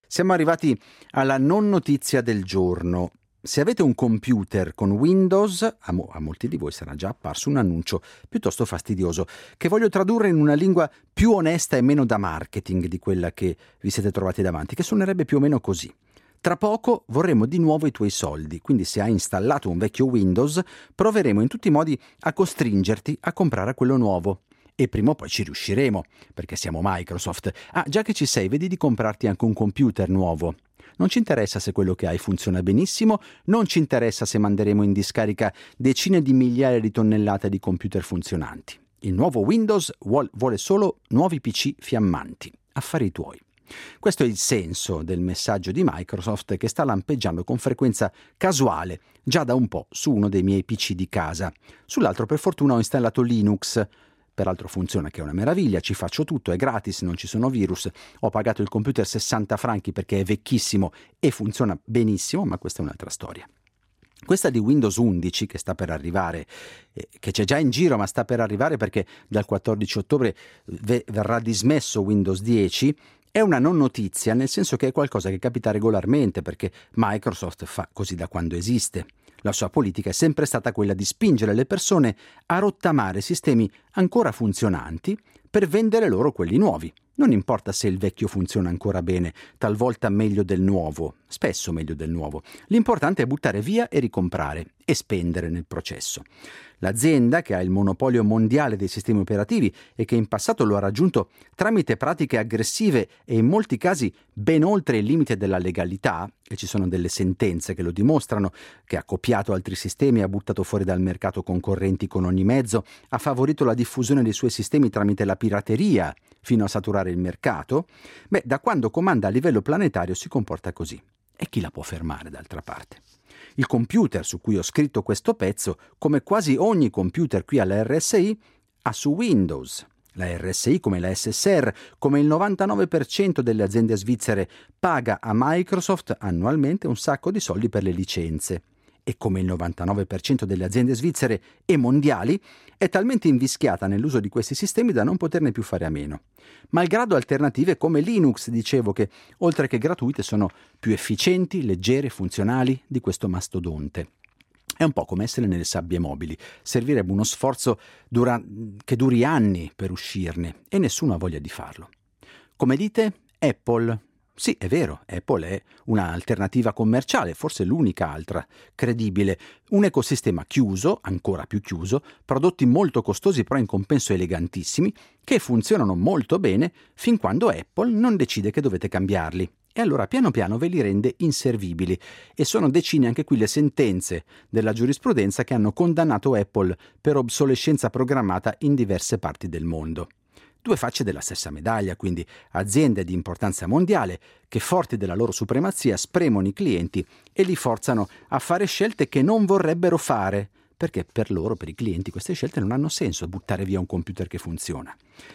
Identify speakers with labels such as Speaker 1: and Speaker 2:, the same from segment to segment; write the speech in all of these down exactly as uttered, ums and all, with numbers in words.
Speaker 1: Siamo arrivati alla non notizia del giorno. Se avete un computer con Windows, a, mo- a molti di voi sarà già apparso un annuncio piuttosto fastidioso, che voglio tradurre in una lingua più onesta e meno da marketing di quella che vi siete trovati davanti, che suonerebbe più o meno così. Tra poco vorremmo di nuovo i tuoi soldi, quindi se hai installato un vecchio Windows, proveremo in tutti i modi a costringerti a comprare quello nuovo. E prima o poi ci riusciremo, perché siamo Microsoft. Ah, già che ci sei, vedi di comprarti anche un computer nuovo. Non ci interessa se quello che hai funziona benissimo, non ci interessa se manderemo in discarica decine di migliaia di tonnellate di computer funzionanti. Il nuovo Windows vuole solo nuovi P C fiammanti, affari tuoi. Questo è il senso del messaggio di Microsoft che sta lampeggiando con frequenza casuale già da un po' su uno dei miei P C di casa. Sull'altro per fortuna ho installato Linux. Peraltro funziona che è una meraviglia, ci faccio tutto, è gratis, non ci sono virus. Ho pagato il computer sessanta franchi perché è vecchissimo e funziona benissimo, ma questa è un'altra storia. Questa di Windows undici che sta per arrivare, eh, che c'è già in giro ma sta per arrivare perché dal quattordici ottobre ve- verrà dismesso Windows dieci, è una non notizia, nel senso che è qualcosa che capita regolarmente perché Microsoft fa così da quando esiste. La sua politica è sempre stata quella di spingere le persone a rottamare sistemi ancora funzionanti per vendere loro quelli nuovi. Non importa se il vecchio funziona ancora bene, talvolta meglio del nuovo, spesso meglio del nuovo. L'importante è buttare via e ricomprare e spendere nel processo. L'azienda, che ha il monopolio mondiale dei sistemi operativi e che in passato lo ha raggiunto tramite pratiche aggressive e in molti casi ben oltre il limite della legalità, e ci sono delle sentenze che lo dimostrano, che ha copiato altri sistemi, ha buttato fuori dal mercato concorrenti con ogni mezzo, ha favorito la diffusione dei suoi sistemi tramite la pirateria fino a saturare il mercato, beh, da quando comanda a livello planetario si comporta così. E chi la può fermare d'altra parte? Il computer su cui ho scritto questo pezzo, come quasi ogni computer qui alla R S I, ha su Windows. La R S I, come la S S R, come il novantanove per cento delle aziende svizzere, paga a Microsoft annualmente un sacco di soldi per le licenze. E come il novantanove per cento delle aziende svizzere e mondiali, è talmente invischiata nell'uso di questi sistemi da non poterne più fare a meno. Malgrado alternative come Linux, dicevo, che oltre che gratuite sono più efficienti, leggere, funzionali di questo mastodonte. È un po' come essere nelle sabbie mobili. Servirebbe uno sforzo dura- che duri anni per uscirne e nessuno ha voglia di farlo. Come dite, Apple. Sì, è vero, Apple è un'alternativa commerciale, forse l'unica altra credibile, un ecosistema chiuso, ancora più chiuso, prodotti molto costosi però in compenso elegantissimi, che funzionano molto bene fin quando Apple non decide che dovete cambiarli. E allora piano piano ve li rende inservibili e sono decine anche qui le sentenze della giurisprudenza che hanno condannato Apple per obsolescenza programmata in diverse parti del mondo. Due facce della stessa medaglia, quindi aziende di importanza mondiale che, forti della loro supremazia, spremono i clienti e li forzano a fare scelte che non vorrebbero fare, perché per loro, per i clienti, queste scelte non hanno senso, buttare via un computer che funziona.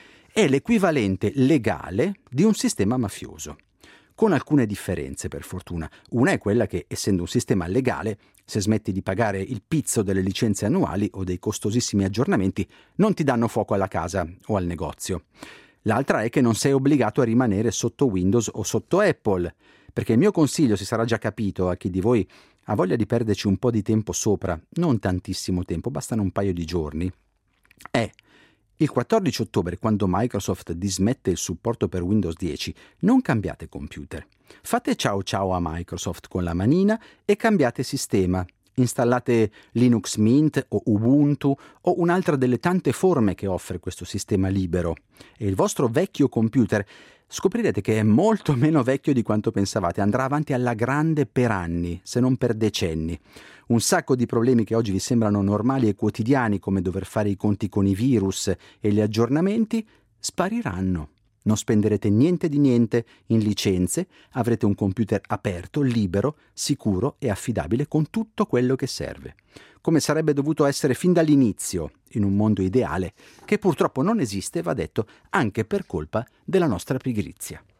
Speaker 1: È l'equivalente legale di un sistema mafioso, con alcune differenze per fortuna. Una è quella che, essendo un sistema legale, se smetti di pagare il pizzo delle licenze annuali o dei costosissimi aggiornamenti, non ti danno fuoco alla casa o al negozio. L'altra è che non sei obbligato a rimanere sotto Windows o sotto Apple, perché il mio consiglio, si sarà già capito a chi di voi ha voglia di perderci un po' di tempo sopra, non tantissimo tempo, bastano un paio di giorni, è: il quattordici ottobre, quando Microsoft dismette il supporto per Windows dieci, non cambiate computer. Fate ciao ciao a Microsoft con la manina e cambiate sistema. Installate Linux Mint o Ubuntu o un'altra delle tante forme che offre questo sistema libero. E il vostro vecchio computer scoprirete che è molto meno vecchio di quanto pensavate, andrà avanti alla grande per anni, se non per decenni. Un sacco di problemi che oggi vi sembrano normali e quotidiani, come dover fare i conti con i virus e gli aggiornamenti, spariranno. Non spenderete niente di niente in licenze, avrete un computer aperto, libero, sicuro e affidabile con tutto quello che serve. Come sarebbe dovuto essere fin dall'inizio, in un mondo ideale, che purtroppo non esiste, va detto, anche per colpa della nostra pigrizia.